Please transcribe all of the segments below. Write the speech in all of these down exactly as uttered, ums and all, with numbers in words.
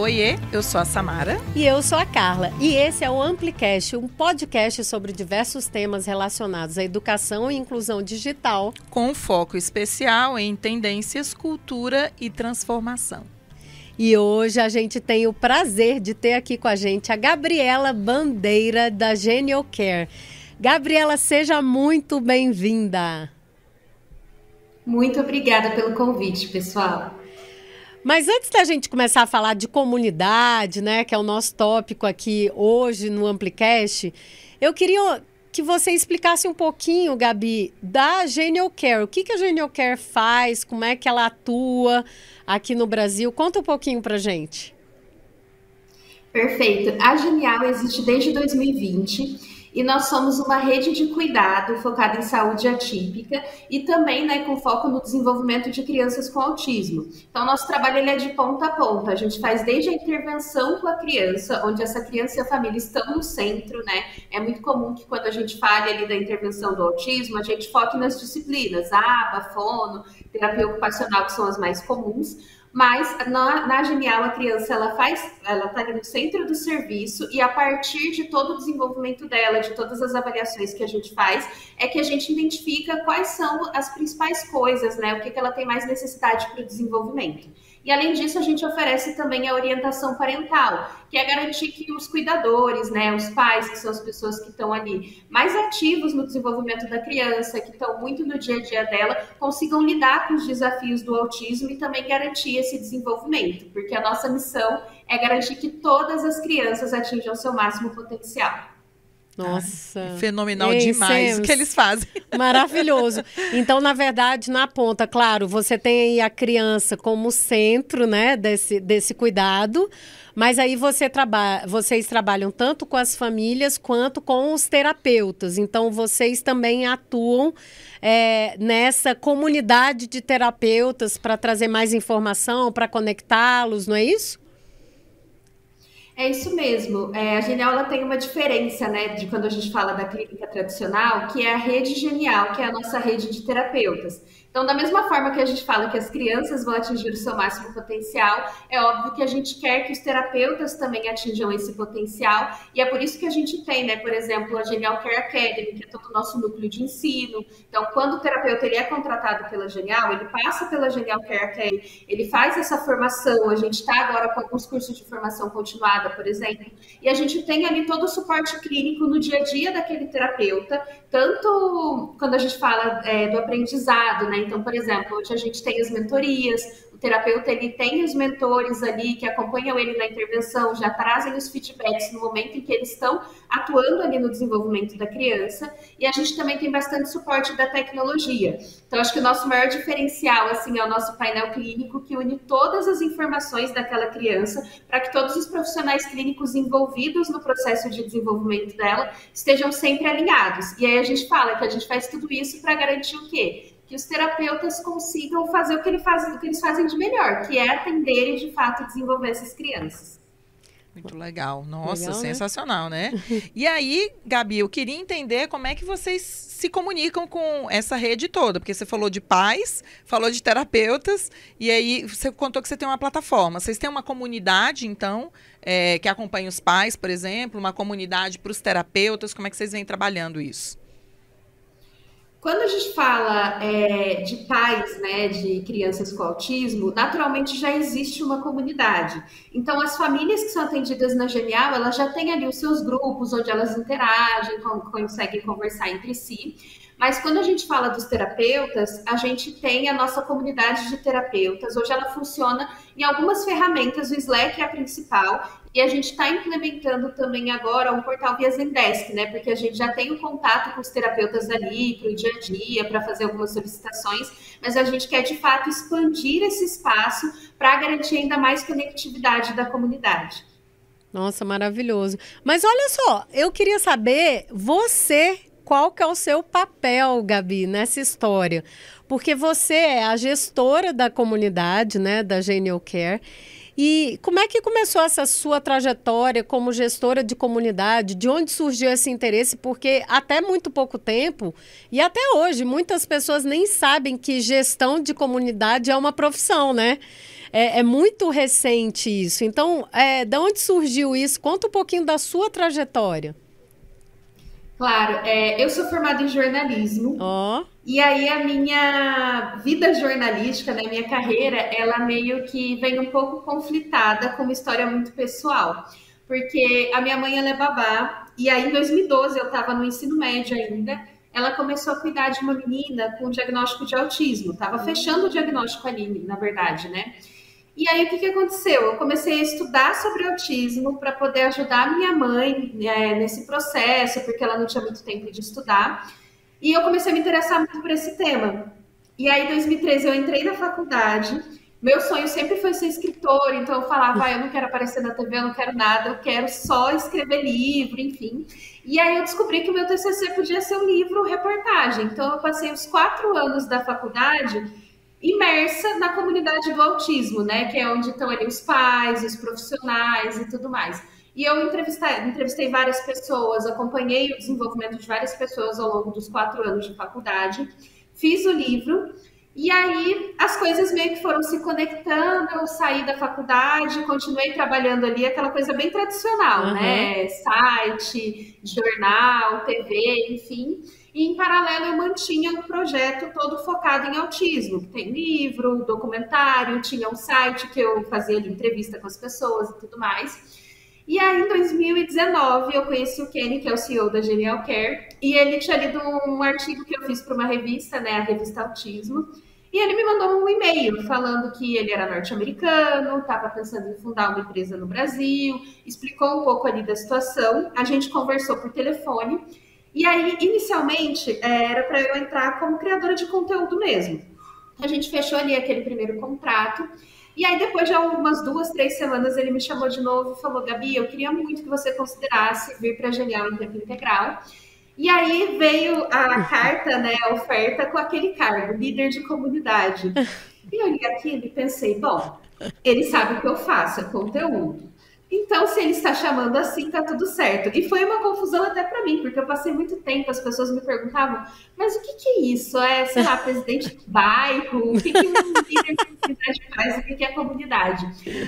Oiê, eu sou a Samara. E eu sou a Carla. E esse é o Amplicast, um podcast sobre diversos temas relacionados à educação e inclusão digital. Com um foco especial em tendências, cultura e transformação. E hoje a gente tem o prazer de ter aqui com a gente a Gabriela Bandeira, da Genial Care. Gabriela, seja muito bem-vinda. Muito obrigada pelo convite, pessoal. Mas antes da gente começar a falar de comunidade, né, que é o nosso tópico aqui hoje no Amplicast, eu queria que você explicasse um pouquinho, Gabi, da Genial Care. O que, que a Genial Care faz, como é que ela atua aqui no Brasil? Conta um pouquinho pra gente. Perfeito. A Genial existe desde dois mil e vinte e nós somos uma rede de cuidado focada em saúde atípica e também, né, com foco no desenvolvimento de crianças com autismo. Então, nosso trabalho ele é de ponta a ponta. A gente faz desde a intervenção com a criança, onde essa criança e a família estão no centro, né? É muito comum que quando a gente fale ali da intervenção do autismo, a gente foque nas disciplinas, A B A, fono, terapia ocupacional, que são as mais comuns. Mas na, na Genial, a criança ela faz, ela está ali no centro do serviço e a partir de todo o desenvolvimento dela, de todas as avaliações que a gente faz, é que a gente identifica quais são as principais coisas, né? O que, que ela tem mais necessidade para o desenvolvimento. E além disso, a gente oferece também a orientação parental, que é garantir que os cuidadores, né, os pais, que são as pessoas que estão ali mais ativos no desenvolvimento da criança, que estão muito no dia a dia dela, consigam lidar com os desafios do autismo e também garantir esse desenvolvimento, porque a nossa missão é garantir que todas as crianças atinjam seu máximo potencial. Nossa, é fenomenal demais o que eles fazem. Maravilhoso. Então, na verdade, na ponta, claro, você tem aí a criança como centro, né, desse, desse cuidado, mas aí você traba- vocês trabalham tanto com as famílias quanto com os terapeutas. Então, vocês também atuam é, nessa comunidade de terapeutas para trazer mais informação, para conectá-los, não é isso? É isso mesmo. É, a Genial ela tem uma diferença, né, de quando a gente fala da clínica tradicional, que é a rede Genial, que é a nossa rede de terapeutas. Então, da mesma forma que a gente fala que as crianças vão atingir o seu máximo potencial, é óbvio que a gente quer que os terapeutas também atinjam esse potencial, e é por isso que a gente tem, né, por exemplo, a Genial Care Academy, que é todo o nosso núcleo de ensino. Então, quando o terapeuta ele é contratado pela Genial, ele passa pela Genial Care Academy, ele faz essa formação, a gente está agora com alguns cursos de formação continuada, por exemplo, e a gente tem ali todo o suporte clínico no dia a dia daquele terapeuta, tanto quando a gente fala é, do aprendizado, né? Então, por exemplo, hoje a gente tem as mentorias, o terapeuta ele tem os mentores ali que acompanham ele na intervenção, já trazem os feedbacks no momento em que eles estão atuando ali no desenvolvimento da criança, e a gente também tem bastante suporte da tecnologia. Então, acho que o nosso maior diferencial, assim, é o nosso painel clínico que une todas as informações daquela criança para que todos os profissionais clínicos envolvidos no processo de desenvolvimento dela estejam sempre alinhados. E aí a gente fala que a gente faz tudo isso para garantir o quê? Que os terapeutas consigam fazer o que, ele faz, o que eles fazem de melhor, que é atender e, de fato, desenvolver essas crianças. Muito legal. Nossa, legal, sensacional, né? né? E aí, Gabi, eu queria entender como é que vocês se comunicam com essa rede toda, porque você falou de pais, falou de terapeutas, e aí você contou que você tem uma plataforma. Vocês têm uma comunidade, então, é, que acompanha os pais, por exemplo, uma comunidade para os terapeutas, como é que vocês vêm trabalhando isso? Quando a gente fala é, de pais, né, de crianças com autismo, naturalmente já existe uma comunidade. Então, as famílias que são atendidas na Genial, elas já têm ali os seus grupos, onde elas interagem, conseguem conversar entre si. Mas quando a gente fala dos terapeutas, a gente tem a nossa comunidade de terapeutas. Hoje ela funciona em algumas ferramentas, o Slack é a principal, e a gente está implementando também agora um portal via Zendesk, né? Porque a gente já tem o contato com os terapeutas ali para o dia a dia, para fazer algumas solicitações, mas a gente quer de fato expandir esse espaço para garantir ainda mais conectividade da comunidade. Nossa, maravilhoso. Mas olha só, eu queria saber, você, qual que é o seu papel, Gabi, nessa história? Porque você é a gestora da comunidade, né, da Genial Care. E como é que começou essa sua trajetória como gestora de comunidade? De onde surgiu esse interesse? Porque até muito pouco tempo, e até hoje, muitas pessoas nem sabem que gestão de comunidade é uma profissão, né? é, é muito recente isso. Então, é, de onde surgiu isso? Conta um pouquinho da sua trajetória. Claro, é, eu sou formada em jornalismo. Ó. E aí a minha vida jornalística, né, minha carreira, ela meio que vem um pouco conflitada com uma história muito pessoal. Porque a minha mãe, ela é babá, e aí em dois mil e doze eu estava no ensino médio ainda, ela começou a cuidar de uma menina com diagnóstico de autismo. Estava fechando o diagnóstico ali, na verdade, né? E aí, o que, que aconteceu? Eu comecei a estudar sobre autismo para poder ajudar a minha mãe é, nesse processo, porque ela não tinha muito tempo de estudar. E eu comecei a me interessar muito por esse tema. E aí, em dois mil e treze, eu entrei na faculdade. Meu sonho sempre foi ser escritora, então eu falava, ah, eu não quero aparecer na T V, eu não quero nada, eu quero só escrever livro, enfim. E aí eu descobri que o meu T C C podia ser um livro reportagem. Então, eu passei os quatro anos da faculdade imersa na comunidade do autismo, né? Que é onde estão ali os pais, os profissionais e tudo mais. E eu entrevistei, entrevistei várias pessoas, acompanhei o desenvolvimento de várias pessoas ao longo dos quatro anos de faculdade, fiz o livro, e aí as coisas meio que foram se conectando, eu saí da faculdade, continuei trabalhando ali, aquela coisa bem tradicional, uhum. né? Site, jornal, T V, enfim. E, em paralelo, eu mantinha um projeto todo focado em autismo. Tem livro, documentário, tinha um site que eu fazia ali, entrevista com as pessoas e tudo mais. E aí, em dois mil e dezenove, eu conheci o Kenny, que é o C E O da Genial Care, e ele tinha lido um artigo que eu fiz para uma revista, né, a revista Autismo, e ele me mandou um e-mail falando que ele era norte-americano, estava pensando em fundar uma empresa no Brasil, explicou um pouco ali da situação, a gente conversou por telefone. E aí, inicialmente, era para eu entrar como criadora de conteúdo mesmo. A gente fechou ali aquele primeiro contrato. E aí, depois de algumas duas, três semanas, ele me chamou de novo e falou, Gabi, eu queria muito que você considerasse vir para a Genial em tempo integral. E aí veio a carta, né, a oferta com aquele cargo, líder de comunidade. E eu olhei aquilo e pensei, bom, ele sabe o que eu faço, é conteúdo. Então, se ele está chamando assim, tá tudo certo. E foi uma confusão até para mim, porque eu passei muito tempo, as pessoas me perguntavam, mas o que, que é isso? É, sei lá, presidente de bairro? O que, que um líder de comunidade faz? O que, que é comunidade?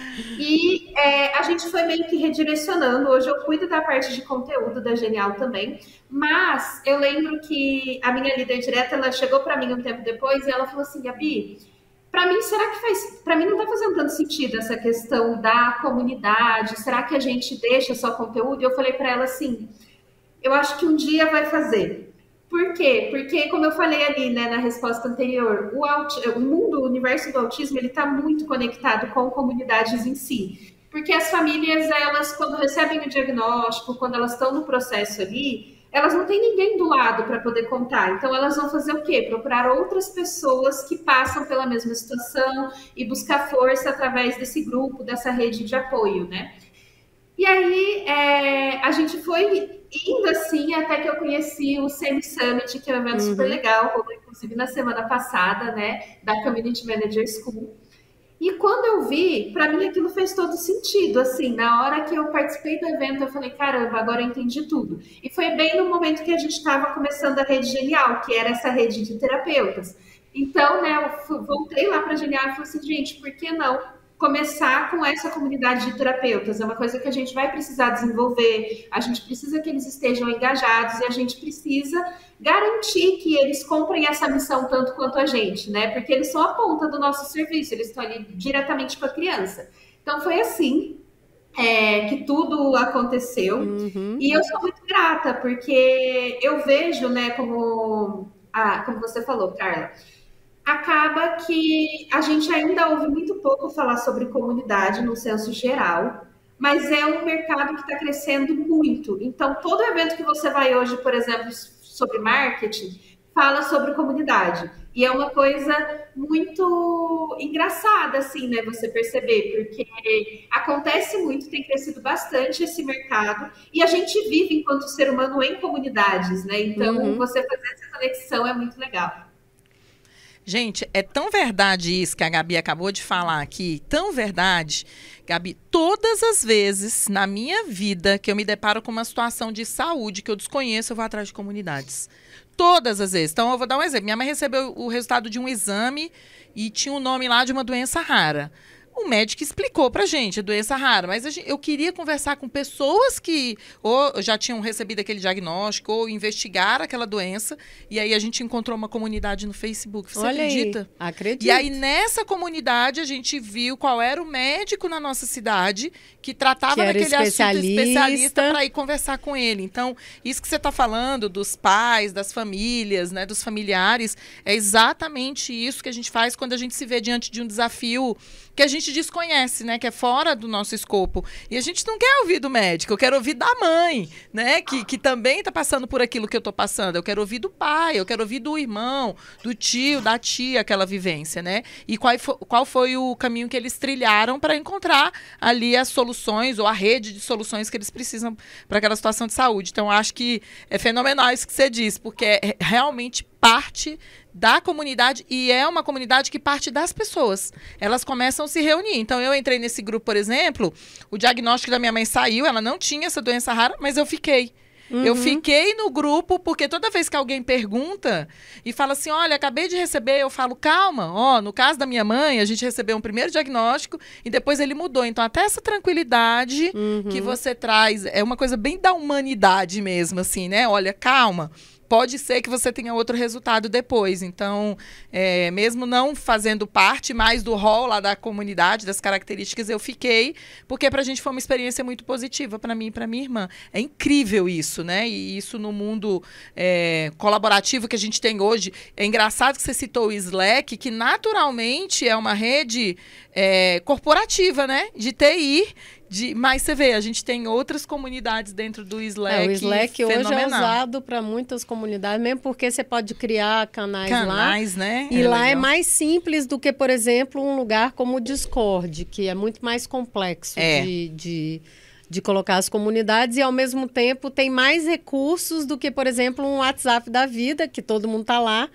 E é, a gente foi meio que redirecionando. Hoje eu cuido da parte de conteúdo da Genial também, mas eu lembro que a minha líder direta, ela chegou para mim um tempo depois e ela falou assim, Gabi, para mim, será que faz... Para mim não está fazendo tanto sentido essa questão da comunidade. Será que a gente deixa só conteúdo? E eu falei para ela assim, eu acho que um dia vai fazer. Por quê? Porque, como eu falei ali, né, na resposta anterior, o, aut... o mundo, o universo do autismo, ele está muito conectado com comunidades em si. Porque as famílias, elas, quando recebem o diagnóstico, quando elas estão no processo ali, elas não têm ninguém do lado para poder contar. Então, elas vão fazer o quê? Procurar outras pessoas que passam pela mesma situação e buscar força através desse grupo, dessa rede de apoio, né? E aí, é, a gente foi indo assim, até que eu conheci o Semi Summit, que é um evento uhum. super legal, como inclusive na semana passada, né? Da Community Manager School. E quando eu vi, para mim aquilo fez todo sentido, assim, na hora que eu participei do evento, eu falei, caramba, agora eu entendi tudo. E foi bem no momento que a gente estava começando a Rede Genial, que era essa rede de terapeutas. Então, né, eu voltei lá para a Genial e falei assim, gente, por que não começar com essa comunidade de terapeutas? É uma coisa que a gente vai precisar desenvolver, a gente precisa que eles estejam engajados e a gente precisa garantir que eles comprem essa missão tanto quanto a gente, né? Porque eles são a ponta do nosso serviço, eles estão ali diretamente com a criança. Então, foi assim é, que tudo aconteceu. Uhum. E eu sou muito grata, porque eu vejo, né, como, ah, como você falou, Carla, acaba que a gente ainda ouve muito pouco falar sobre comunidade no senso geral, mas é um mercado que está crescendo muito. Então, todo evento que você vai hoje, por exemplo, sobre marketing, fala sobre comunidade. E é uma coisa muito engraçada, assim, né, você perceber, porque acontece muito, tem crescido bastante esse mercado, e a gente vive, enquanto ser humano, em comunidades, né? Então, uhum. você fazer essa conexão é muito legal. Gente, é tão verdade isso que a Gabi acabou de falar aqui, tão verdade, Gabi, todas as vezes na minha vida que eu me deparo com uma situação de saúde que eu desconheço, eu vou atrás de comunidades. Todas as vezes. Então, eu vou dar um exemplo. Minha mãe recebeu o resultado de um exame e tinha o nome lá de uma doença rara. o médico explicou pra gente, a doença rara, mas a gente, eu queria conversar com pessoas que ou já tinham recebido aquele diagnóstico ou investigaram aquela doença, e aí a gente encontrou uma comunidade no Facebook. Você Olha acredita? Aí, acredito. E aí nessa comunidade a gente viu qual era o médico na nossa cidade que tratava que daquele especialista. assunto especialista para ir conversar com ele. Então, isso que você está falando dos pais, das famílias, né, dos familiares, é exatamente isso que a gente faz quando a gente se vê diante de um desafio que a gente desconhece, né? Que é fora do nosso escopo. E a gente não quer ouvir do médico, eu quero ouvir da mãe, né? Que, que também está passando por aquilo que eu estou passando. Eu quero ouvir do pai, eu quero ouvir do irmão, do tio, da tia, aquela vivência, né? E qual foi, qual foi o caminho que eles trilharam para encontrar ali as soluções ou a rede de soluções que eles precisam para aquela situação de saúde. Então, acho que é fenomenal isso que você diz, porque é realmente parte da comunidade, e é uma comunidade que parte das pessoas. Elas começam a se reunir. Então, eu entrei nesse grupo, por exemplo, o diagnóstico da minha mãe saiu, ela não tinha essa doença rara, mas eu fiquei. Uhum. Eu fiquei no grupo, porque toda vez que alguém pergunta e fala assim, olha, acabei de receber, eu falo, calma, ó, no caso da minha mãe, a gente recebeu um primeiro diagnóstico e depois ele mudou. Então, até essa tranquilidade uhum. que você traz, é uma coisa bem da humanidade mesmo, assim, né? Olha, calma. Pode ser que você tenha outro resultado depois. Então, é, mesmo não fazendo parte mais do rol lá da comunidade, das características, eu fiquei, porque pra gente foi uma experiência muito positiva, para mim e para minha irmã. É incrível isso, né? E isso no mundo é, colaborativo que a gente tem hoje. É engraçado que você citou o Slack, que naturalmente é uma rede é, corporativa, né? De T I. De, mas você vê, a gente tem outras comunidades dentro do Slack. É, o Slack hoje é usado para muitas comunidades, mesmo porque você pode criar canais, canais lá. Canais, né? E é lá legal. É mais simples do que, por exemplo, um lugar como o Discord, que é muito mais complexo é. de, de, de colocar as comunidades e, ao mesmo tempo, tem mais recursos do que, por exemplo, um WhatsApp da vida, que todo mundo está lá.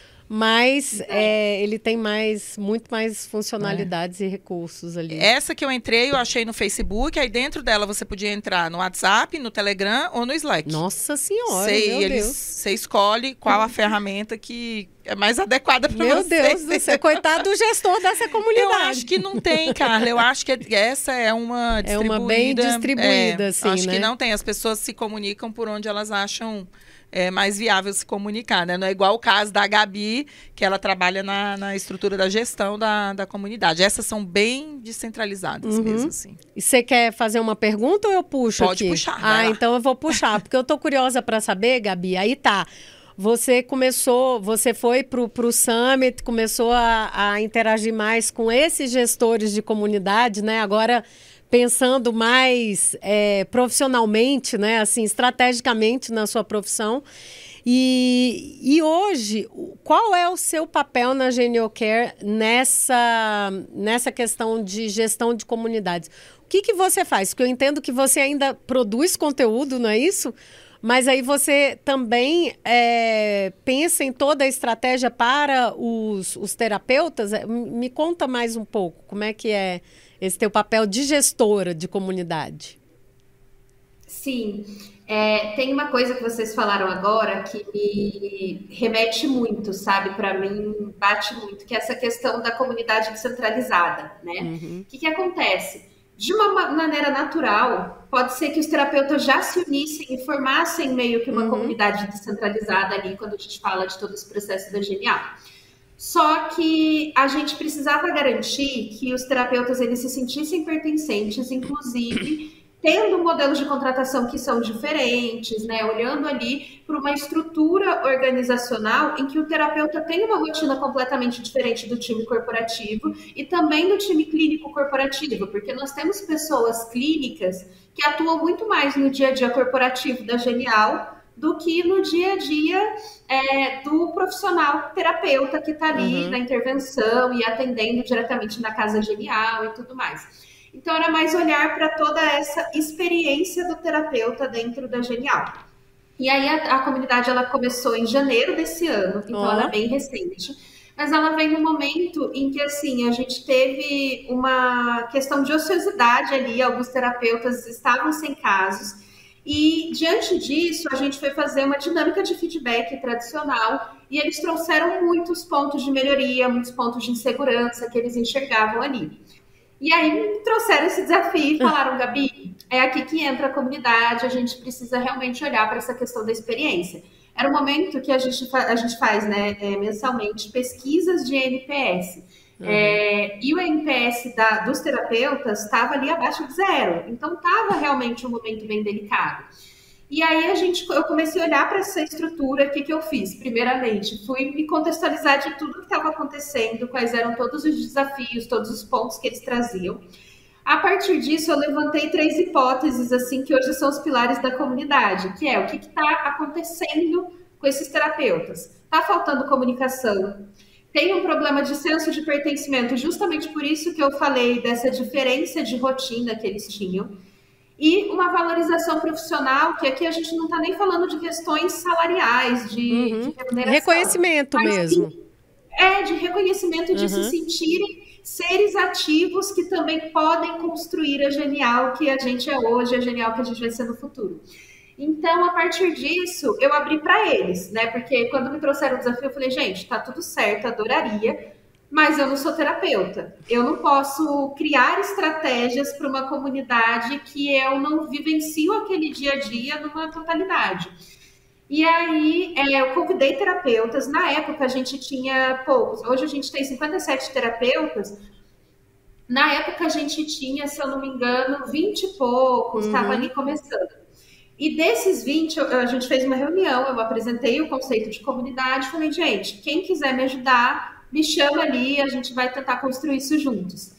Mas é, ele tem mais, muito mais funcionalidades é. e recursos ali. Essa que eu entrei, eu achei no Facebook, aí dentro dela você podia entrar no WhatsApp, no Telegram ou no Slack. Nossa Senhora, Cê, meu eles, Deus. Você escolhe qual a ferramenta que é mais adequada para você. Meu Deus do céu, coitado do gestor dessa comunidade. Eu acho que não tem, Carla. Eu acho que essa é uma distribuída. É uma bem distribuída, é, assim, acho né? que não tem. As pessoas se comunicam por onde elas acham... é mais viável se comunicar, né? Não é igual o caso da Gabi, que ela trabalha na, na estrutura da gestão da, da comunidade. Essas são bem descentralizadas uhum. mesmo, assim. E você quer fazer uma pergunta ou eu puxo Pode aqui? puxar. Ah, então eu vou puxar, porque eu tô curiosa para saber, Gabi. Aí tá. Você começou, você foi para o Summit, começou a, a interagir mais com esses gestores de comunidade, né? Agora... pensando mais é, profissionalmente, né, assim, estrategicamente na sua profissão. E, e hoje, qual é o seu papel na GenialCare nessa, nessa questão de gestão de comunidades? O que, que você faz? Porque eu entendo que você ainda produz conteúdo, não é isso? Mas aí você também é, pensa em toda a estratégia para os, os terapeutas? Me conta mais um pouco, como é que é esse teu papel de gestora de comunidade? Sim, é, tem uma coisa que vocês falaram agora que me remete muito, sabe? Para mim, bate muito, que é essa questão da comunidade descentralizada, né? Uhum. O que que acontece? De uma maneira natural, pode ser que os terapeutas já se unissem e formassem meio que uma uhum. comunidade descentralizada ali, quando a gente fala de todo esse processo da Genial. Só que a gente precisava garantir que os terapeutas eles se sentissem pertencentes, inclusive tendo modelos de contratação que são diferentes, né? Olhando ali para uma estrutura organizacional em que o terapeuta tem uma rotina completamente diferente do time corporativo e também do time clínico corporativo, porque nós temos pessoas clínicas que atuam muito mais no dia a dia corporativo da Genial do que no dia a dia é, do profissional terapeuta que está ali uhum. na intervenção e atendendo diretamente na casa Genial e tudo mais. Então, era mais olhar para toda essa experiência do terapeuta dentro da Genial. E aí, a, a comunidade ela começou em janeiro desse ano, então oh. ela é bem recente. Mas ela vem no momento em que, assim, a gente teve uma questão de ociosidade ali, alguns terapeutas estavam sem casos. E, diante disso, a gente foi fazer uma dinâmica de feedback tradicional e eles trouxeram muitos pontos de melhoria, muitos pontos de insegurança que eles enxergavam ali. E aí me trouxeram esse desafio e falaram, Gabi, é aqui que entra a comunidade, a gente precisa realmente olhar para essa questão da experiência. Era um momento que a gente, a gente faz, né, é, mensalmente, pesquisas de N P S. Uhum. É, e o N P S da, dos terapeutas estava ali abaixo de zero. Então, estava realmente um momento bem delicado. E aí, a gente, eu comecei a olhar para essa estrutura. O que, que eu fiz? Primeiramente, fui me contextualizar de tudo que estava acontecendo, quais eram todos os desafios, todos os pontos que eles traziam. A partir disso, eu levantei três hipóteses, assim, que hoje são os pilares da comunidade, que é o que está acontecendo com esses terapeutas. Está faltando comunicação, tem um problema de senso de pertencimento, justamente por isso que eu falei dessa diferença de rotina que eles tinham, e uma valorização profissional, que aqui a gente não está nem falando de questões salariais, de, uhum. de remuneração. Reconhecimento mas, mesmo. Sim, é, de reconhecimento, de uhum. se sentirem seres ativos que também podem construir a Genial que a gente é hoje, a Genial que a gente vai ser no futuro. Então, a partir disso, eu abri para eles, né? Porque quando me trouxeram o desafio, eu falei, gente, tá tudo certo, adoraria, mas eu não sou terapeuta. Eu não posso criar estratégias para uma comunidade que eu não vivencio aquele dia a dia numa totalidade. E aí, é, eu convidei terapeutas. Na época, a gente tinha poucos. Hoje, a gente tem cinquenta e sete terapeutas. Na época, a gente tinha, se eu não me engano, vinte e poucos. Estava uhum. ali começando. E desses vinte, a gente fez uma reunião. Eu apresentei o conceito de comunidade. Falei, gente, quem quiser me ajudar, me chama ali. A gente vai tentar construir isso juntos.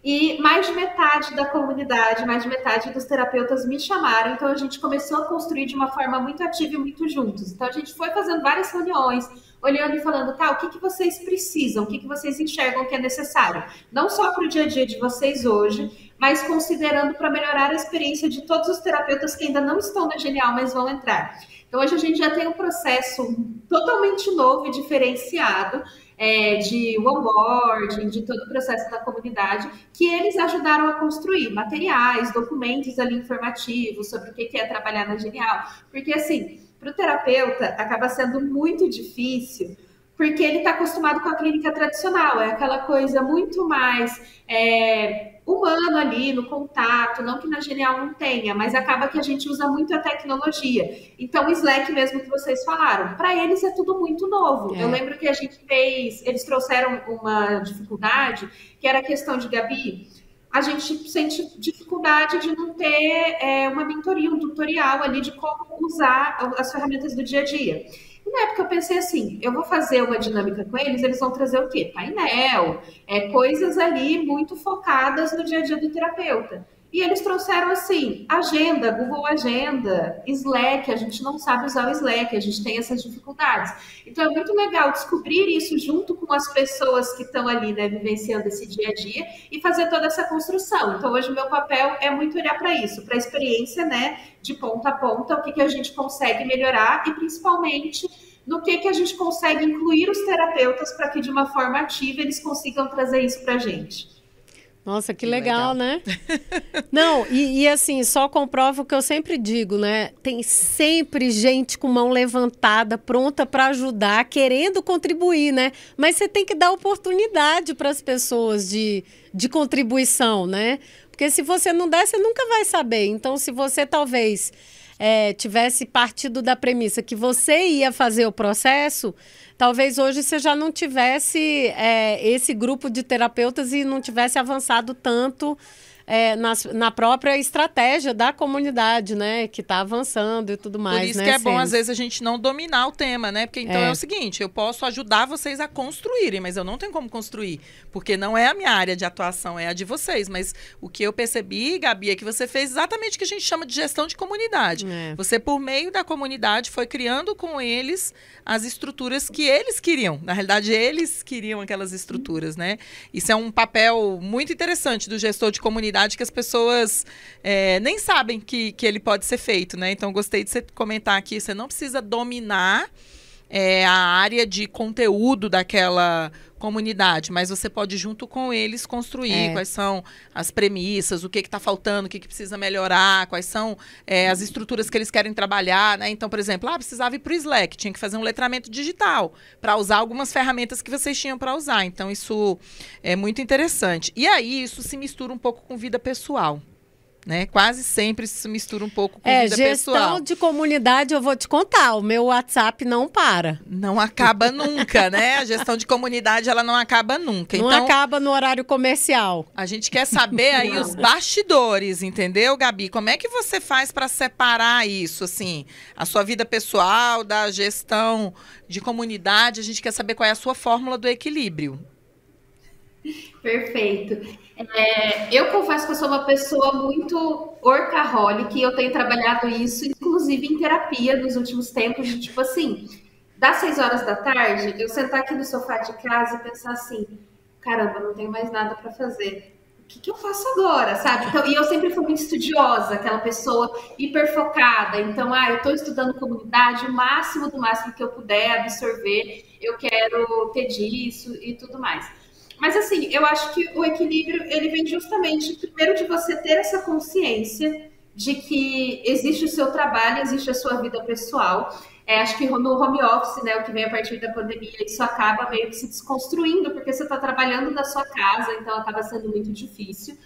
E mais de metade da comunidade, mais de metade dos terapeutas me chamaram, então a gente começou a construir de uma forma muito ativa e muito juntos. Então a gente foi fazendo várias reuniões, olhando e falando, tá, o que, que vocês precisam, o que, que vocês enxergam que é necessário? Não só para o dia a dia de vocês hoje, mas considerando para melhorar a experiência de todos os terapeutas que ainda não estão na Genial, mas vão entrar. Então hoje a gente já tem um processo totalmente novo e diferenciado, É, de onboarding, de todo o processo da comunidade, que eles ajudaram a construir materiais, documentos ali informativos sobre o que é trabalhar na Genial. Porque, assim, para o terapeuta acaba sendo muito difícil, porque ele está acostumado com a clínica tradicional, é aquela coisa muito mais é, humano ali, no contato, não que na Genial não tenha, mas acaba que a gente usa muito a tecnologia. Então, o Slack mesmo que vocês falaram, para eles é tudo muito novo. É. Eu lembro que a gente fez, eles trouxeram uma dificuldade, que era a questão de, Gabi, a gente sente dificuldade de não ter é, uma mentoria, um tutorial ali de como usar as ferramentas do dia a dia. E na época eu pensei assim, eu vou fazer uma dinâmica com eles, eles vão trazer o quê? Painel, é, coisas ali muito focadas no dia a dia do terapeuta. E eles trouxeram assim, agenda, Google Agenda, Slack, a gente não sabe usar o Slack, a gente tem essas dificuldades. Então é muito legal descobrir isso junto com as pessoas que estão ali, né, vivenciando esse dia a dia e fazer toda essa construção. Então hoje o meu papel é muito olhar para isso, para a experiência, né, de ponta a ponta, o que, que a gente consegue melhorar e principalmente no que, que a gente consegue incluir os terapeutas para que de uma forma ativa eles consigam trazer isso para a gente. Nossa, que, que legal, legal, né? Não, e, e assim, só comprova o que eu sempre digo, né? Tem sempre gente com mão levantada, pronta para ajudar, querendo contribuir, né? Mas você tem que dar oportunidade para as pessoas de, de contribuição, né? Porque se você não der, você nunca vai saber. Então, se você talvez é, tivesse partido da premissa que você ia fazer o processo, talvez hoje você já não tivesse é, esse grupo de terapeutas e não tivesse avançado tanto é, na, na própria estratégia da comunidade, né? Que está avançando e tudo mais. Por isso né, que é Sênis? bom, às vezes, a gente não dominar o tema, né? Porque então é. é o seguinte, eu posso ajudar vocês a construírem, mas eu não tenho como construir, porque não é a minha área de atuação, é a de vocês. Mas o que eu percebi, Gabi, é que você fez exatamente o que a gente chama de gestão de comunidade. É. Você, por meio da comunidade, foi criando com eles as estruturas que eles queriam. Na realidade, eles queriam aquelas estruturas, né? Isso é um papel muito interessante do gestor de comunidade, que as pessoas é, nem sabem que, que ele pode ser feito, né? Então, gostei de você comentar aqui, você não precisa dominar é, a área de conteúdo daquela comunidade, mas você pode, junto com eles, construir É. quais são as premissas, o que está faltando, o que, que precisa melhorar, quais são é, as estruturas que eles querem trabalhar, né? Então, por exemplo, ah, precisava ir para o Slack, tinha que fazer um letramento digital para usar algumas ferramentas que vocês tinham para usar. Então, isso é muito interessante. E aí, isso se mistura um pouco com vida pessoal. Né? Quase sempre se mistura um pouco com É, vida gestão pessoal. de comunidade, eu vou te contar, o meu WhatsApp não para. Não acaba nunca, né? A gestão de comunidade, ela não acaba nunca. Não Então, acaba no horário comercial. a gente quer saber aí os bastidores, entendeu, Gabi? Como é que você faz para separar isso, assim, a sua vida pessoal da gestão de comunidade? A gente quer saber qual é a sua fórmula do equilíbrio. Perfeito. É, eu confesso que eu sou uma pessoa muito workaholic e eu tenho trabalhado isso, inclusive em terapia, nos últimos tempos, de tipo assim, das seis horas da tarde, eu sentar aqui no sofá de casa e pensar assim, caramba, não tenho mais nada para fazer. O que, que eu faço agora, sabe? Então, e eu sempre fui muito estudiosa, aquela pessoa hiper focada. Então, ah, eu estou estudando comunidade, o máximo do máximo que eu puder absorver, eu quero ter disso e tudo mais. Mas assim, eu acho que o equilíbrio, ele vem justamente, primeiro, de você ter essa consciência de que existe o seu trabalho, existe a sua vida pessoal. É, acho que no home office, né, o que vem a partir da pandemia, isso acaba meio que se desconstruindo, porque você está trabalhando da sua casa, então acaba sendo muito difícil.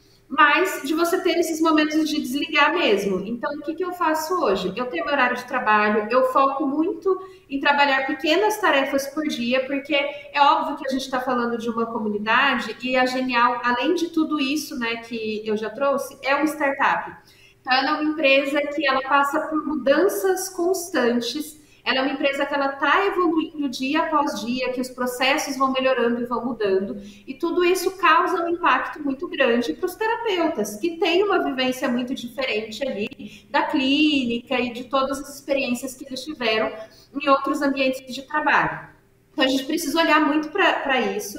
Mas de você ter esses momentos de desligar mesmo. Então, o que, que eu faço hoje? Eu tenho meu horário de trabalho, eu foco muito em trabalhar pequenas tarefas por dia, porque é óbvio que a gente está falando de uma comunidade e a Genial, além de tudo isso, né, que eu já trouxe, é uma startup. Então, ela é uma empresa que ela passa por mudanças constantes. Ela é uma empresa que ela está evoluindo dia após dia, que os processos vão melhorando e vão mudando. E tudo isso causa um impacto muito grande para os terapeutas, que têm uma vivência muito diferente ali da clínica e de todas as experiências que eles tiveram em outros ambientes de trabalho. Então, a gente precisa olhar muito para isso.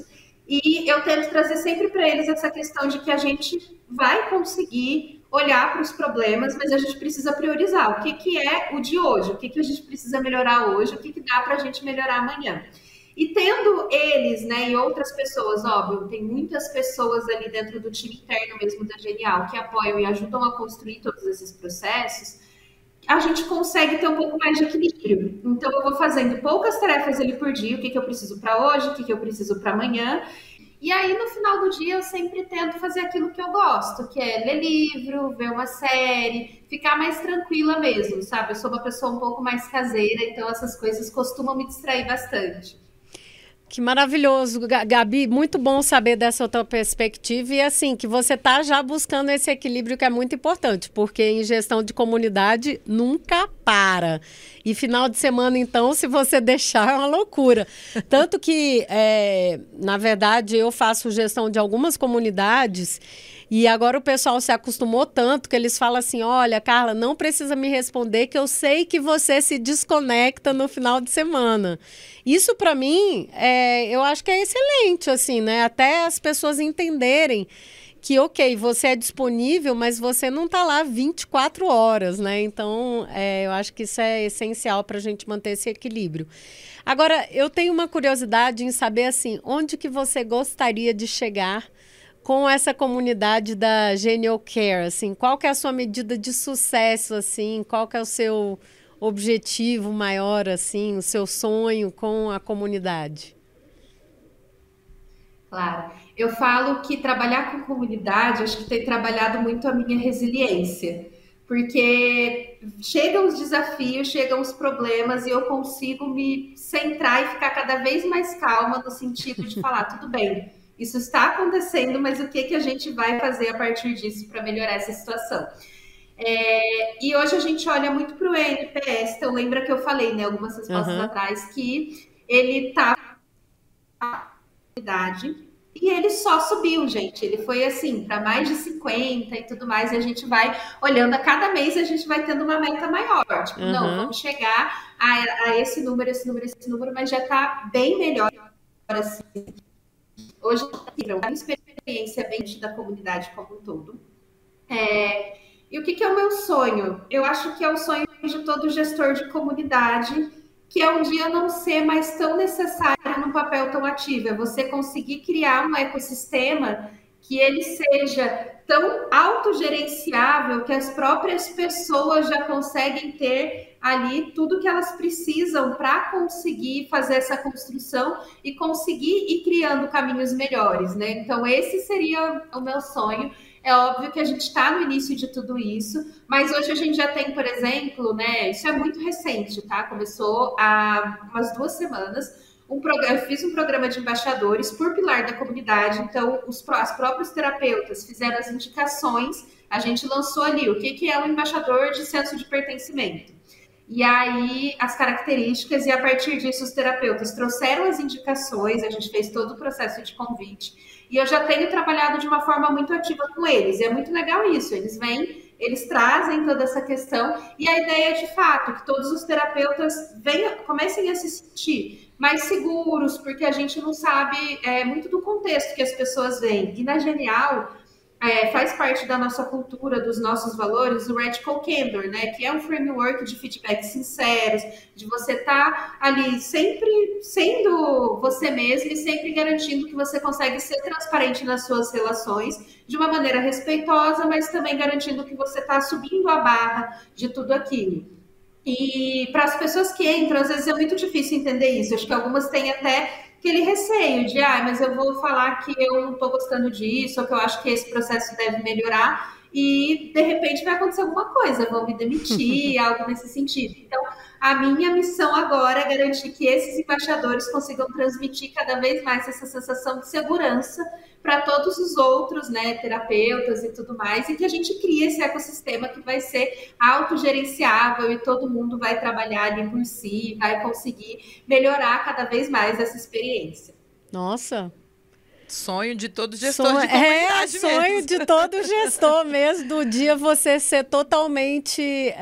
E eu tento trazer sempre para eles essa questão de que a gente vai conseguir olhar para os problemas, mas a gente precisa priorizar o que, que é o de hoje, o que, que a gente precisa melhorar hoje, o que, que dá para a gente melhorar amanhã. E tendo eles, né, e outras pessoas, óbvio, tem muitas pessoas ali dentro do time interno mesmo da Genial que apoiam e ajudam a construir todos esses processos, a gente consegue ter um pouco mais de equilíbrio. Então, eu vou fazendo poucas tarefas ali por dia, o que, que eu preciso para hoje, o que, que eu preciso para amanhã. E aí, no final do dia, eu sempre tento fazer aquilo que eu gosto, que é ler livro, ver uma série, ficar mais tranquila mesmo, sabe? Eu sou uma pessoa um pouco mais caseira, então essas coisas costumam me distrair bastante. Que maravilhoso, Gabi, muito bom saber dessa outra perspectiva e assim, que você está já buscando esse equilíbrio que é muito importante, porque em gestão de comunidade nunca para. E final de semana, então, se você deixar, é uma loucura. Tanto que, é, na verdade, eu faço gestão de algumas comunidades e agora o pessoal se acostumou tanto que eles falam assim, olha, Carla, não precisa me responder que eu sei que você se desconecta no final de semana. Isso, para mim, é, eu acho que é excelente, assim, né? Até as pessoas entenderem que, ok, você é disponível, mas você não está lá vinte e quatro horas, né? Então, é, eu acho que isso é essencial para a gente manter esse equilíbrio. Agora, eu tenho uma curiosidade em saber, assim, onde que você gostaria de chegar com essa comunidade da Genial Care, assim, qual que é a sua medida de sucesso, assim, qual que é o seu objetivo maior, assim, o seu sonho com a comunidade? Claro. Eu falo que trabalhar com comunidade, acho que tem trabalhado muito a minha resiliência, porque chegam os desafios, chegam os problemas e eu consigo me centrar e ficar cada vez mais calma no sentido de falar, tudo bem, isso está acontecendo, mas o que, que a gente vai fazer a partir disso para melhorar essa situação? É, e hoje a gente olha muito para o N P S, então lembra que eu falei, né, algumas respostas uhum. atrás, que ele está na idade e ele só subiu, gente. Ele foi assim, para mais de cinquenta e tudo mais, e a gente vai olhando a cada mês, a gente vai tendo uma meta maior. Tipo, uhum. não, vamos chegar a, a esse número, esse número, esse número, mas já está bem melhor assim. Hoje é uma experiência bem da comunidade como um todo. É, e o que, que é o meu sonho? Eu acho que é o sonho de todo gestor de comunidade que é um dia não ser mais tão necessário num papel tão ativo, é você conseguir criar um ecossistema que ele seja tão autogerenciável que as próprias pessoas já conseguem ter ali tudo que elas precisam para conseguir fazer essa construção e conseguir ir criando caminhos melhores, né? Então, esse seria o meu sonho. É óbvio que a gente está no início de tudo isso, mas hoje a gente já tem, por exemplo, né? Isso é muito recente, tá? Começou há umas duas semanas. Um programa, eu fiz um programa de embaixadores por pilar da comunidade, então os, os próprios terapeutas fizeram as indicações, a gente lançou ali o que, que é um embaixador de senso de pertencimento. E aí, as características, e a partir disso os terapeutas trouxeram as indicações, a gente fez todo o processo de convite, e eu já tenho trabalhado de uma forma muito ativa com eles, e é muito legal isso, eles vêm, eles trazem toda essa questão, e a ideia é de fato que todos os terapeutas venham, comecem a se sentir mais seguros, porque a gente não sabe é, muito do contexto que as pessoas vêm. E na Genial, é, faz parte da nossa cultura, dos nossos valores, o Radical Candor, né? Que é um framework de feedbacks sinceros, de você estar tá ali sempre sendo você mesmo e sempre garantindo que você consegue ser transparente nas suas relações, de uma maneira respeitosa, mas também garantindo que você está subindo a barra de tudo aquilo. E para as pessoas que entram, às vezes é muito difícil entender isso. Acho que algumas têm até aquele receio de, ah, mas eu vou falar que eu não estou gostando disso, ou que eu acho que esse processo deve melhorar, e de repente vai acontecer alguma coisa, vão me demitir, algo nesse sentido. Então, a minha missão agora é garantir que esses embaixadores consigam transmitir cada vez mais essa sensação de segurança para todos os outros, né, terapeutas e tudo mais, e que a gente crie esse ecossistema que vai ser autogerenciável e todo mundo vai trabalhar ali por si, vai conseguir melhorar cada vez mais essa experiência. Nossa! Sonho de todo gestor sonho, de comunidade É, sonho mesmo. de todo gestor mesmo, do dia você ser totalmente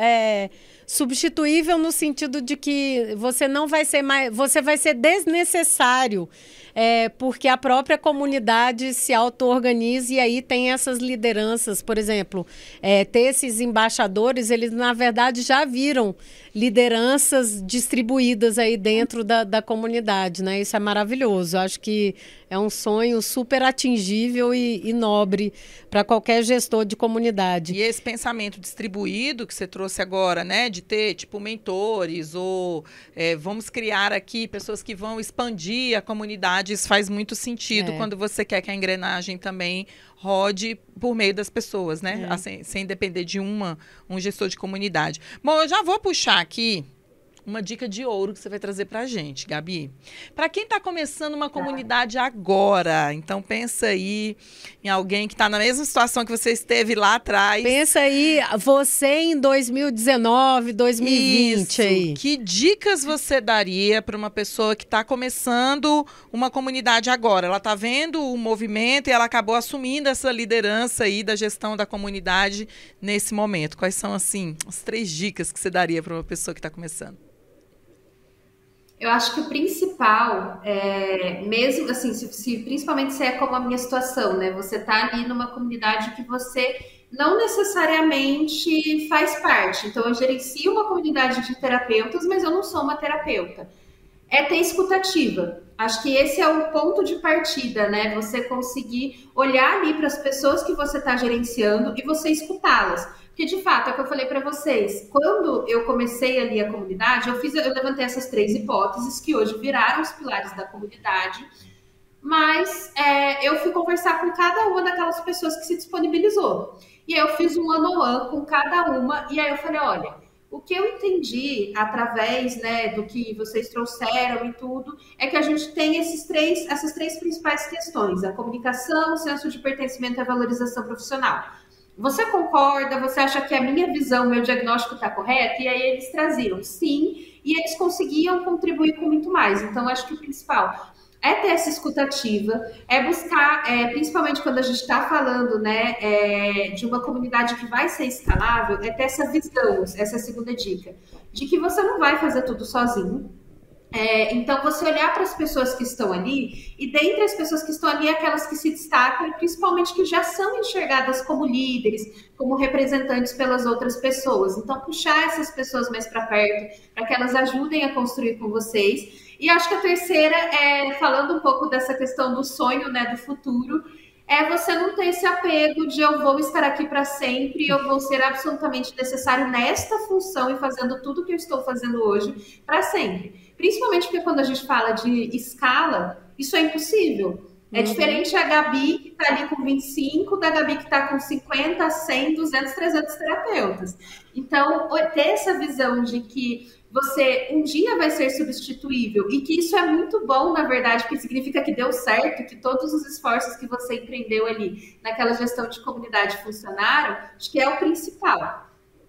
é, substituível no sentido de que você não vai ser mais, você vai ser desnecessário. É, porque a própria comunidade se auto-organiza e aí tem essas lideranças, por exemplo, é, ter esses embaixadores, eles na verdade já viram lideranças distribuídas aí dentro da, da comunidade, né? Isso é maravilhoso, eu acho que é um sonho super atingível e, e nobre para qualquer gestor de comunidade. E esse pensamento distribuído que você trouxe agora, né, de ter tipo mentores ou é, vamos criar aqui pessoas que vão expandir a comunidade, isso faz muito sentido é. quando você quer que a engrenagem também rode por meio das pessoas, né, é. assim, sem depender de uma, um gestor de comunidade. Bom, eu já vou puxar aqui uma dica de ouro que você vai trazer para a gente, Gabi. Para quem está começando uma comunidade agora, então pensa aí em alguém que está na mesma situação que você esteve lá atrás. Pensa aí, você em dois mil e dezenove, dois mil e vinte. Isso. Aí. Que dicas você daria para uma pessoa que está começando uma comunidade agora? Ela está vendo o movimento e ela acabou assumindo essa liderança aí da gestão da comunidade nesse momento. Quais são, assim, as três dicas que você daria para uma pessoa que está começando? Eu acho que o principal, é, mesmo assim, se, se, principalmente se é como a minha situação, né? Você tá ali numa comunidade que você não necessariamente faz parte. Então, eu gerencio uma comunidade de terapeutas, mas eu não sou uma terapeuta. É ter escutativa. Acho que esse é o ponto de partida, né? Você conseguir olhar ali para as pessoas que você está gerenciando e você escutá-las. Porque, de fato, é o que eu falei para vocês. Quando eu comecei ali a comunidade, eu, fiz, eu levantei essas três hipóteses que hoje viraram os pilares da comunidade. Mas é, eu fui conversar com cada uma daquelas pessoas que se disponibilizou. E aí eu fiz um one-on-one com cada uma. E aí eu falei, olha, o que eu entendi através, né, do que vocês trouxeram e tudo, é que a gente tem esses três, essas três principais questões. A comunicação, o senso de pertencimento e a valorização profissional. Você concorda? Você acha que a minha visão, meu diagnóstico está correto? E aí eles traziam sim, e eles conseguiam contribuir com muito mais. Então, acho que o principal é ter essa escutativa, é buscar, é, principalmente quando a gente está falando, né, é, de uma comunidade que vai ser escalável, é ter essa visão, essa é a segunda dica, de que você não vai fazer tudo sozinho. É, então, você olhar para as pessoas que estão ali, e dentre as pessoas que estão ali, aquelas que se destacam, e principalmente que já são enxergadas como líderes, como representantes pelas outras pessoas. Então, puxar essas pessoas mais para perto, para que elas ajudem a construir com vocês. E acho que a terceira é, falando um pouco dessa questão do sonho, né, do futuro, é você não ter esse apego de eu vou estar aqui para sempre, eu vou ser absolutamente necessário nesta função e fazendo tudo que eu estou fazendo hoje para sempre. Principalmente porque quando a gente fala de escala, isso é impossível. É uhum. diferente a Gabi que está ali com vinte e cinco, da Gabi que está com cinquenta, cem, duzentos, trezentos terapeutas. Então, ter essa visão de que você um dia vai ser substituível e que isso é muito bom, na verdade, porque significa que deu certo, que todos os esforços que você empreendeu ali naquela gestão de comunidade funcionaram, acho que é o principal.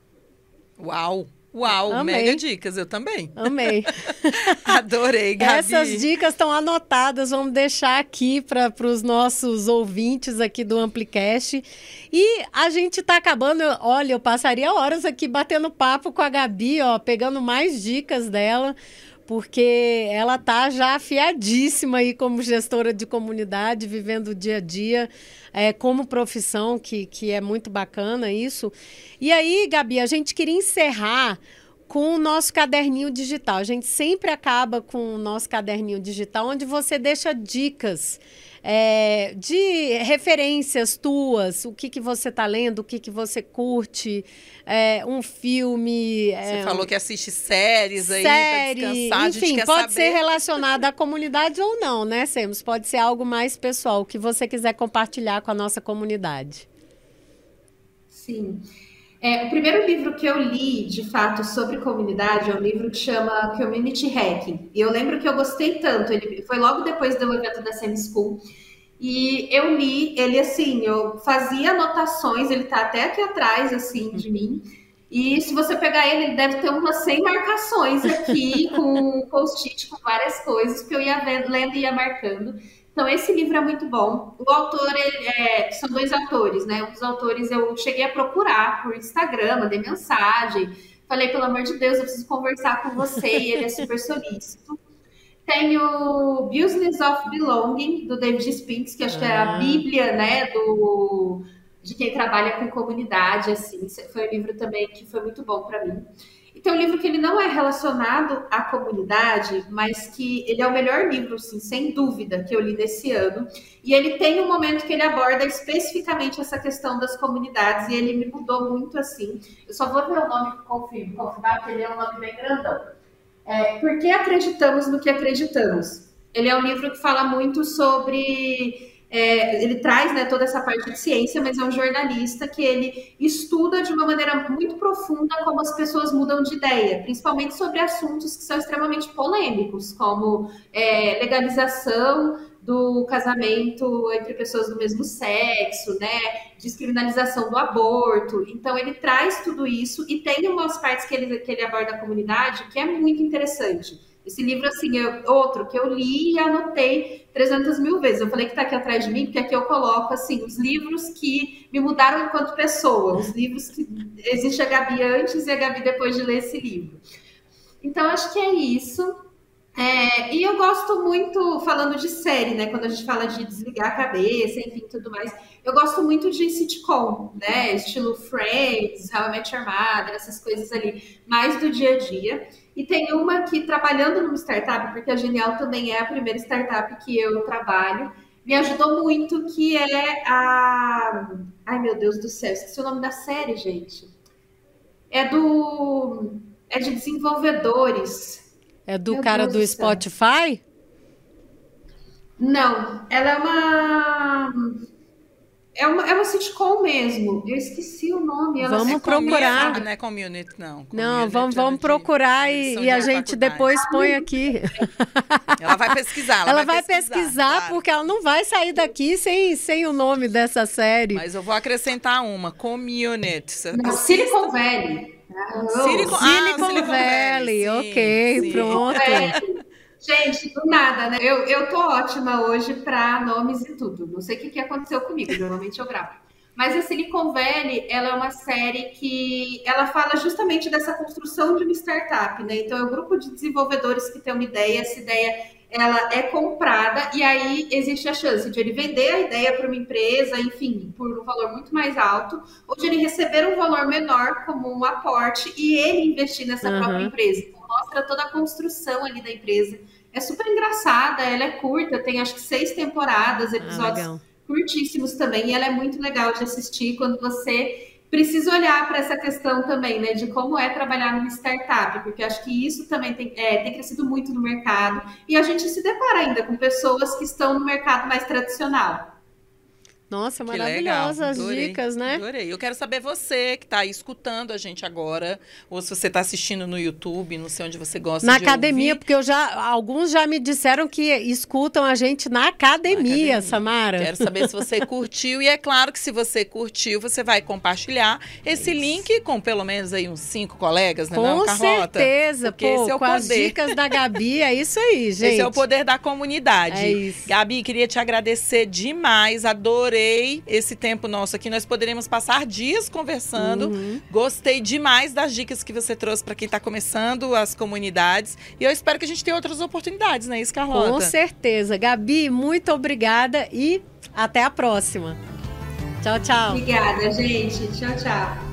Uau! Uau, Amei. Mega dicas, eu também. Amei. Adorei, Gabi. Essas dicas estão anotadas, vamos deixar aqui para os nossos ouvintes aqui do Amplicast. E a gente está acabando, olha, eu passaria horas aqui batendo papo com a Gabi, ó, pegando mais dicas dela, porque ela tá já afiadíssima aí como gestora de comunidade, vivendo o dia a dia, é, como profissão, que, que é muito bacana isso. E aí, Gabi, a gente queria encerrar com o nosso caderninho digital. A gente sempre acaba com o nosso caderninho digital, onde você deixa dicas é, de referências tuas, o que, que você está lendo, o que, que você curte, é, um filme... Você é, falou que assiste séries aí série, para descansar, enfim, a gente quer pode saber. ser relacionado à comunidade ou não, né, Semos? Pode ser algo mais pessoal, o que você quiser compartilhar com a nossa comunidade. Sim. É, o primeiro livro que eu li, de fato, sobre comunidade é um livro que chama Community Hacking. E eu lembro que eu gostei tanto, ele foi logo depois do evento da Semi School. E eu li ele assim, eu fazia anotações, ele tá até aqui atrás, assim, de mim. E se você pegar ele, ele deve ter umas cem marcações aqui, com post-it, com várias coisas, que eu ia vendo, lendo e ia marcando. Então, esse livro é muito bom. O autor, ele é, são dois autores, né? Um dos autores eu cheguei a procurar por Instagram, mandei mensagem, falei, pelo amor de Deus, eu preciso conversar com você, e ele é super solícito. Tem o Business of Belonging, do David Spinks, que acho que é a bíblia, né, do, de quem trabalha com comunidade, assim. Foi um livro também que foi muito bom para mim. E tem um livro que ele não é relacionado à comunidade, mas que ele é o melhor livro, sim, sem dúvida, que eu li nesse ano. E ele tem um momento que ele aborda especificamente essa questão das comunidades, e ele me mudou muito, assim. Eu só vou ver o nome confirmo, confirmar, porque ele é um nome bem grandão. É, Por que acreditamos no que acreditamos? Ele é um livro que fala muito sobre... É, ele traz, né, toda essa parte de ciência, mas é um jornalista que ele estuda de uma maneira muito profunda como as pessoas mudam de ideia, principalmente sobre assuntos que são extremamente polêmicos, como é, legalização do casamento entre pessoas do mesmo sexo, né, descriminalização do aborto. Então, ele traz tudo isso e tem umas partes que ele, que ele aborda a comunidade que é muito interessante. Esse livro, assim, é outro que eu li e anotei trezentas mil vezes. Eu falei que está aqui atrás de mim, porque aqui eu coloco, assim, os livros que me mudaram enquanto pessoa, os livros que existe a Gabi antes e a Gabi depois de ler esse livro. Então, acho que é isso. É, e eu gosto muito, falando de série, né? Quando a gente fala de desligar a cabeça, enfim, tudo mais. Eu gosto muito de sitcom, né? Estilo Friends, How I Met Your Mother, essas coisas ali, mais do dia a dia. E tem uma que, trabalhando numa startup, porque a Genial também é a primeira startup que eu trabalho, me ajudou muito, que é a... Ai, meu Deus do céu, esqueci o nome da série, gente. É do... É de desenvolvedores. É do Meu cara Deus do do céu. Spotify? Não, ela é uma... É uma, é uma sitcom mesmo. Eu esqueci o nome. Ela Vamos se- procurar. Não é community, não. Não, Community vamos, é vamos de- procurar eles e, são e de a gente faculdade. depois põe aqui. Ela vai pesquisar. Ela, Ela vai pesquisar, claro. porque ela não vai sair daqui sem, sem o nome dessa série. Mas eu vou acrescentar uma. Community. Você Não, assista. Silicon Valley. Ah, Silicon- não. Ah, Silicon, Silicon Valley, Valley, sim, ok, sim. pronto. É, gente, do nada, né? Eu, eu tô ótima hoje para nomes e tudo. Não sei o que, que aconteceu comigo, normalmente eu gravo. Mas a Silicon Valley, ela é uma série que ela fala justamente dessa construção de uma startup, né? Então, é um grupo de desenvolvedores que tem uma ideia, essa ideia ela é comprada e aí existe a chance de ele vender a ideia para uma empresa, enfim, por um valor muito mais alto, ou de ele receber um valor menor como um aporte e ele investir nessa uhum. própria empresa. Então, mostra toda a construção ali da empresa. É super engraçada, ela é curta, tem acho que seis temporadas, episódios ah, curtíssimos também, e ela é muito legal de assistir quando você precisa olhar para essa questão também, né, de como é trabalhar numa startup, porque acho que isso também tem, é, tem crescido muito no mercado, e a gente se depara ainda com pessoas que estão no mercado mais tradicional. Nossa, maravilhosas as adorei, dicas, né? Adorei. Eu quero saber você que está aí escutando a gente agora, ou se você está assistindo no YouTube, não sei onde você gosta na de academia, ouvir. Porque eu já, alguns já me disseram que escutam a gente na academia, na academia, Samara. Quero saber se você curtiu, e é claro que se você curtiu, você vai compartilhar esse Isso. link com pelo menos aí uns cinco colegas, né? Com não, certeza, porque pô, esse é o com poder. As dicas da Gabi, é isso aí, gente. Esse é o poder da comunidade. É isso. Gabi, queria te agradecer demais, adorei esse tempo nosso aqui, nós poderíamos passar dias conversando. Uhum. Gostei demais das dicas que você trouxe para quem está começando as comunidades, e eu espero que a gente tenha outras oportunidades, né, isso, Carlota? Com certeza. Gabi, muito obrigada e até a próxima. Tchau, tchau. Obrigada, gente. Tchau, tchau.